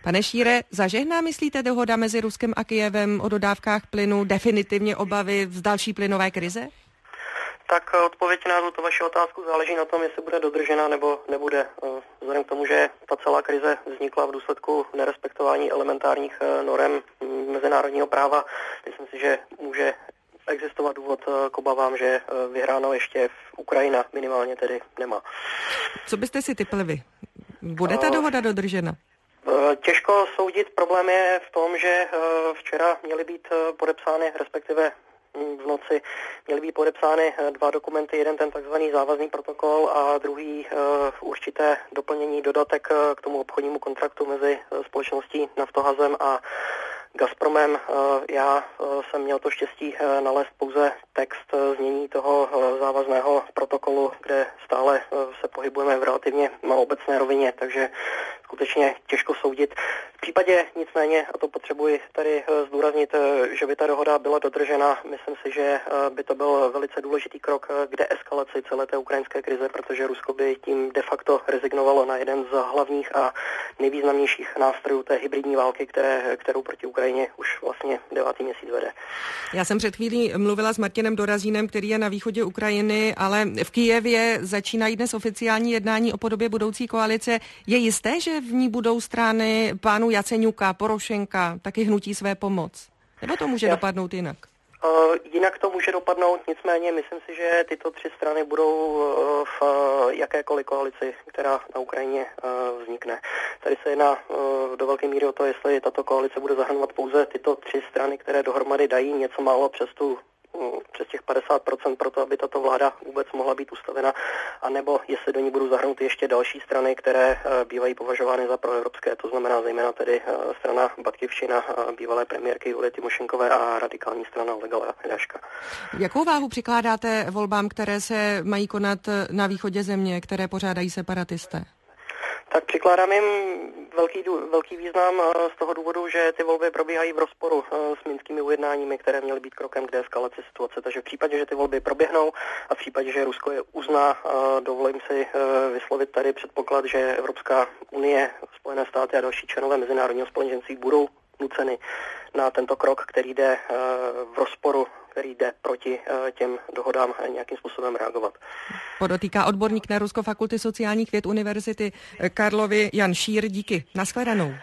Pane Šíre, zažehná, myslíte, dohoda mezi Ruskem a Kyjevem o dodávkách plynu definitivně obavy z další plynové krize? Tak odpověď na tuto vaši otázku záleží na tom, jestli bude dodržena nebo nebude. Vzhledem k tomu, že ta celá krize vznikla v důsledku nerespektování elementárních norem mezinárodního práva, myslím si, že může existovat důvod k obavám, že vyhráno ještě Ukrajina minimálně tedy nemá. Co byste si tipli vy? Bude ta dohoda dodržena? Těžko soudit. Problém je v tom, že včera měly být podepsány, respektive v noci měly být podepsány dva dokumenty, jeden ten takzvaný závazný protokol a druhý určité doplnění, dodatek k tomu obchodnímu kontraktu mezi společností Naftogazem a Gazpromem. Já jsem měl to štěstí nalézt pouze text znění toho závazného protokolu, kde stále se pohybujeme v relativně obecné rovině, takže skutečně těžko soudit. V případě nicméně, a to potřebuji tady zdůraznit, že by ta dohoda byla dodržena, myslím si, že by to byl velice důležitý krok k deeskalaci celé té ukrajinské krize, protože Rusko by tím de facto rezignovalo na jeden z hlavních a nejvýznamnějších nástrojů té hybridní války, kterou proti Ukrajině už vlastně 9. měsíc vede. Já jsem před chvílí mluvila s Martinem Dorazínem, který je na východě Ukrajiny, ale v Kyjevě začínají dnes oficiální jednání o podobě budoucí koalice. Je jisté, že v ní budou strany pánů Jaceňuka, Porošenka, taky hnutí Své pomoc? Nebo to může dopadnout jinak? Jinak to může dopadnout, nicméně myslím si, že tyto tři strany budou v jakékoliv koalici, která na Ukrajině vznikne. Tady se jedná do velké míry o to, jestli tato koalice bude zahrnovat pouze tyto tři strany, které dohromady dají něco málo přes těch 50% pro to, aby tato vláda vůbec mohla být ustavena, anebo jestli do ní budou zahrnuty ještě další strany, které bývají považovány za proevropské, to znamená zejména tedy strana Batkivščina, bývalé premiérky Julie Tymošenkové a radikální strana Olega Jaška. Jakou váhu přikládáte volbám, které se mají konat na východě země, které pořádají separatisté? Tak přikládám jim velký význam z toho důvodu, že ty volby probíhají v rozporu s minskými ujednáními, které měly být krokem k deeskalaci situace. Takže v případě, že ty volby proběhnou a v případě, že Rusko je uzná, dovolím si vyslovit tady předpoklad, že Evropská unie, Spojené státy a další členové mezinárodního společenství budou nuceny na tento krok, který jde v rozporu, který jde proti těm dohodám nějakým způsobem reagovat. Podotýká odborník na Rusko Fakulty sociálních věd Univerzity Karlovy Jan Šír. Díky. Nashledanou.